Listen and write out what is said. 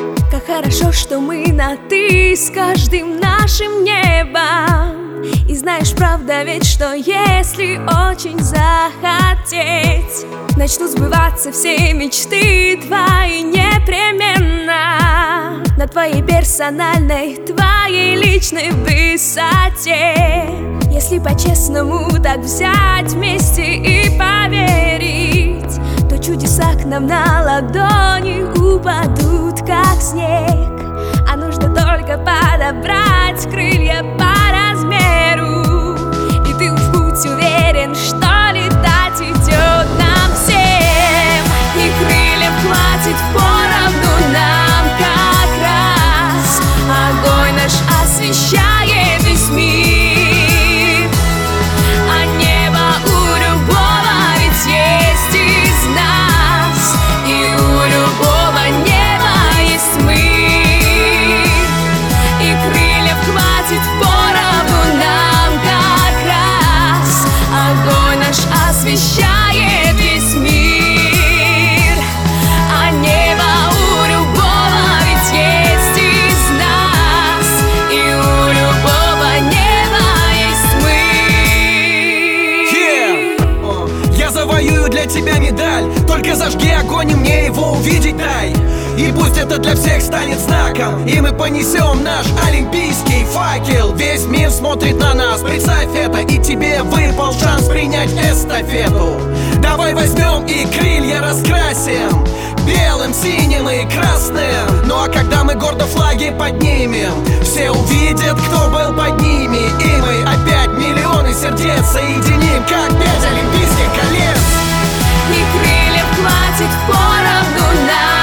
Как хорошо, что мы на «ты» с каждым нашим небом. И знаешь, правда ведь, что если очень захотеть, начнут сбываться все мечты твои непременно. На твоей персональной, твоей личной высоте. Если по-честному так взять вместе и поверить, то чудеса к нам на ладони упадут, как снег. А нужно только подобрать крылья по размеру, и ты уж будь уверен, что летать идет нам всем. И крыльев хватит поровну нам как раз. Огонь наш освещает весь мир, а небо у любого ведь есть из нас, и у любого неба есть мы. И крыльев хватит поровну нам как раз. Огонь наш освещает весь мир, а небо у любого ведь есть из нас, и у любого неба есть мы. Я завоюю для тебя медаль, только зажги огонь и мне его увидеть дай. И пусть это для всех станет знаком, и мы понесем наш олимпийский факел. Весь мир смотрит на нас, представь это, и тебе выпал шанс принять эстафету. Давай возьмем и крылья раскрасим белым, синим и красным. Ну а когда мы гордо флаги поднимем, все увидят, кто был под ними. И мы опять миллионы сердец соединим, как 5 олимпийских колец. И крыльев хватит поровну нам